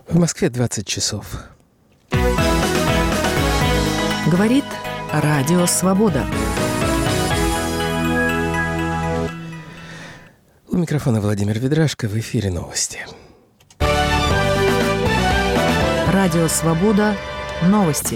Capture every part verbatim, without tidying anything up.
В Москве двадцать часов. Говорит Радио Свобода. У микрофона Владимир Ведрашко, в эфире новости. Радио Свобода. Новости.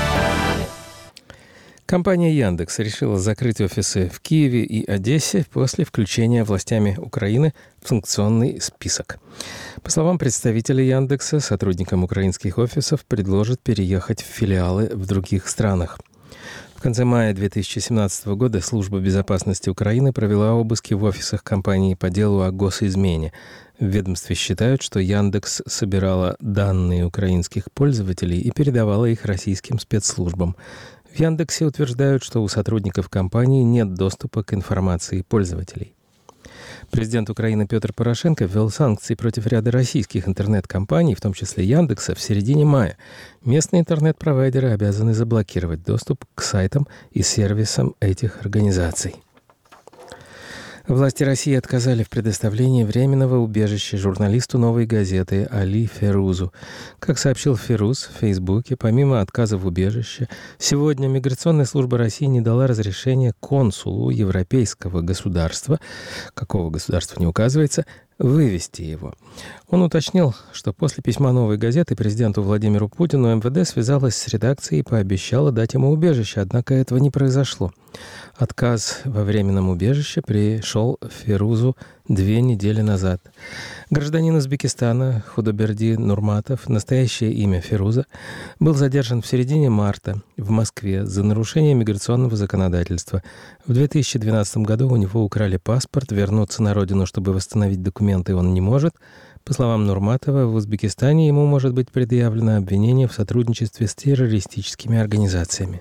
Компания Яндекс решила закрыть офисы в Киеве и Одессе после включения властями Украины в санкционный список. По словам представителей Яндекса, сотрудникам украинских офисов предложат переехать в филиалы в других странах. В конце мая две тысячи семнадцатого года Служба безопасности Украины провела обыски в офисах компании по делу о госизмене. В ведомстве считают, что Яндекс собирала данные украинских пользователей и передавала их российским спецслужбам. В Яндексе утверждают, что у сотрудников компании нет доступа к информации пользователей. Президент Украины Петр Порошенко ввел санкции против ряда российских интернет-компаний, в том числе Яндекса, в середине мая. Местные интернет-провайдеры обязаны заблокировать доступ к сайтам и сервисам этих организаций. Власти России отказали в предоставлении временного убежища журналисту «Новой газеты» Али Ферузу. Как сообщил Феруз в Фейсбуке, помимо отказа в убежище, сегодня Миграционная служба России не дала разрешения консулу европейского государства, какого государства не указывается, вывести его. Он уточнил, что после письма «Новой газеты» президенту Владимиру Путину МВД связалась с редакцией и пообещала дать ему убежище, однако этого не произошло. Отказ во временном убежище пришел Ферузу две недели назад. Гражданин Узбекистана Худоберди Нурматов, настоящее имя Феруза, был задержан в середине марта в Москве за нарушение миграционного законодательства. В две тысячи двенадцатом году у него украли паспорт, вернуться на родину, чтобы восстановить документы, он не может. По словам Нурматова, в Узбекистане ему может быть предъявлено обвинение в сотрудничестве с террористическими организациями.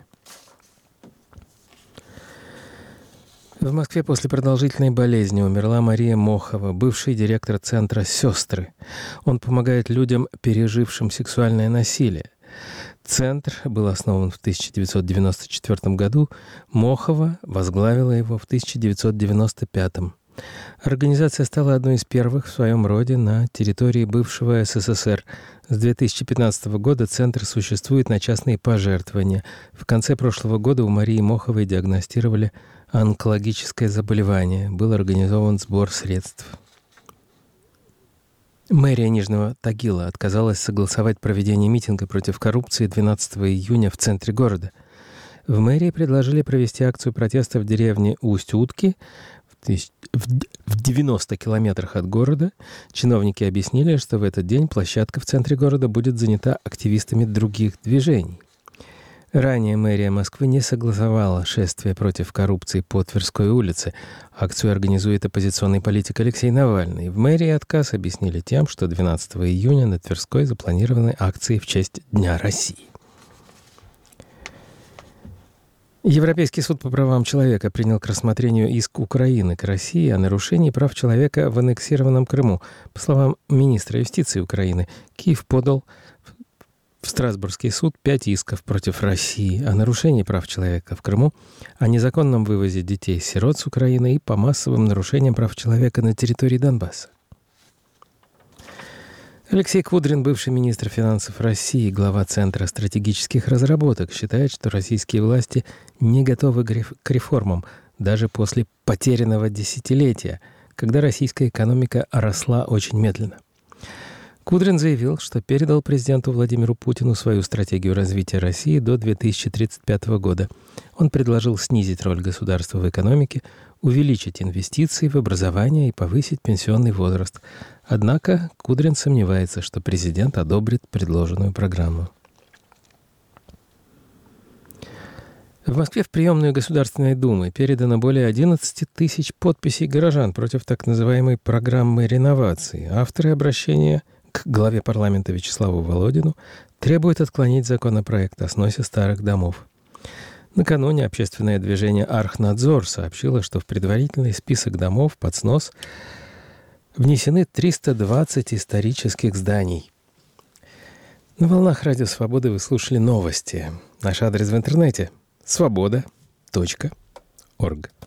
В Москве после продолжительной болезни умерла Мария Мохова, бывший директор центра «Сестры». Он помогает людям, пережившим сексуальное насилие. Центр был основан в тысяча девятьсот девяносто четвёртом году. Мохова возглавила его в тысяча девятьсот девяносто пятом. Организация стала одной из первых в своем роде на территории бывшего СССР. С две тысячи пятнадцатого года центр существует на частные пожертвования. В конце прошлого года у Марии Моховой диагностировали онкологическое заболевание. Был организован сбор средств. Мэрия Нижнего Тагила отказалась согласовать проведение митинга против коррупции двенадцатого июня в центре города. В мэрии предложили провести акцию протеста в деревне Усть-Утки в девяноста километрах от города. Чиновники объяснили, что в этот день площадка в центре города будет занята активистами других движений. Ранее мэрия Москвы не согласовала шествие против коррупции по Тверской улице. Акцию организует оппозиционный политик Алексей Навальный. В мэрии отказ объяснили тем, что двенадцатого июня на Тверской запланированы акции в честь Дня России. Европейский суд по правам человека принял к рассмотрению иск Украины к России о нарушении прав человека в аннексированном Крыму. По словам министра юстиции Украины, Киев подал в Страсбургский суд пять исков против России о нарушении прав человека в Крыму, о незаконном вывозе детей-сирот с Украины и по массовым нарушениям прав человека на территории Донбасса. Алексей Кудрин, бывший министр финансов России, глава Центра стратегических разработок, считает, что российские власти не готовы к реформам даже после потерянного десятилетия, когда российская экономика росла очень медленно. Кудрин заявил, что передал президенту Владимиру Путину свою стратегию развития России до две тысячи тридцать пятого года. Он предложил снизить роль государства в экономике, увеличить инвестиции в образование и повысить пенсионный возраст. Однако Кудрин сомневается, что президент одобрит предложенную программу. В Москве в приемную Государственной Думы передано более одиннадцати тысяч подписей горожан против так называемой программы реновации. Авторы обращения к главе парламента Вячеславу Володину требуют отклонить законопроект о сносе старых домов. Накануне общественное движение «Архнадзор» сообщило, что в предварительный список домов под снос внесены триста двадцать исторических зданий. На волнах Радио Свободы вы слушали новости. Наш адрес в интернете — свобода точка орг.